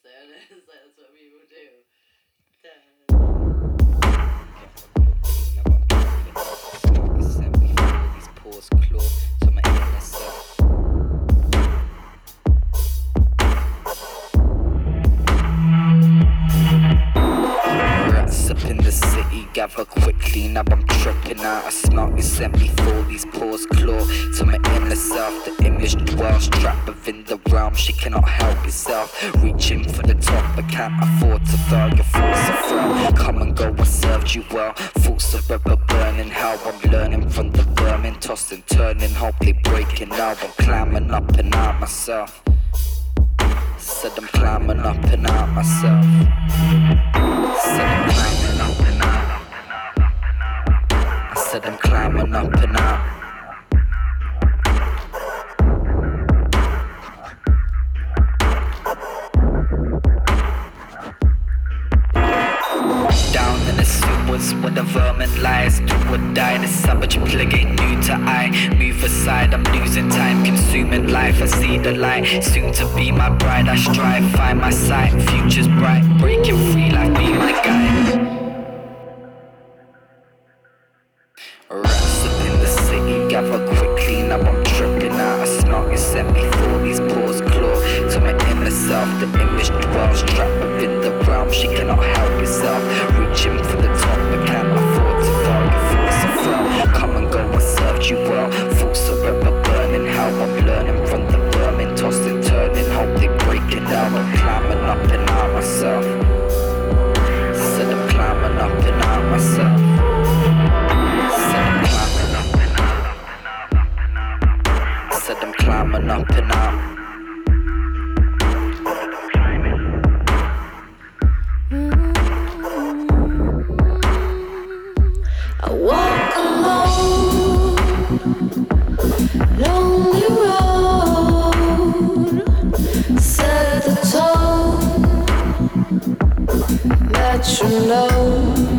saying? It's like that's what people do. These pores claw to my inner self. Rats up in the city, gather quickly, now I'm tripping out. I smell you sent me for these pores claw to my inner self. The image dwells trapped within the realm. She cannot help herself, reaching for the top but can't afford to fail. Your thoughts are frail, come and go, I served you well. Thoughts of ever burning, how I'm learning from the vermin. Tossing, turning, hopefully breaking now. I'm climbing up and out myself. Said I'm climbing up and out myself. Said I'm climbing up and out. I said I'm climbing up and out. Down in the sewers where the vermin lies. Do or die, the savage plague ain't new to I. Move aside, I'm losing time, consuming life. I see the light, soon to be my bride. I strive, find my sight, future's bright. Breaking free, life be my guide. Rats up in the city, gather quickly, now I'm tripping out. I smell you sent me for these pores claw to my inner self. The image dwells trapped within the realm. She cannot help herself, reaching for the top but can't afford to fall. Your thoughts are frail, come and go, I served you well. Thoughts are ever burning, how I'm learning from the vermin. Tossing, turning, hope they break it down. I'm climbing up and out myself. Said I'm climbing up and out myself. Said I'm climbing up and out. I walk alone, lonely road, set the tone, metronome.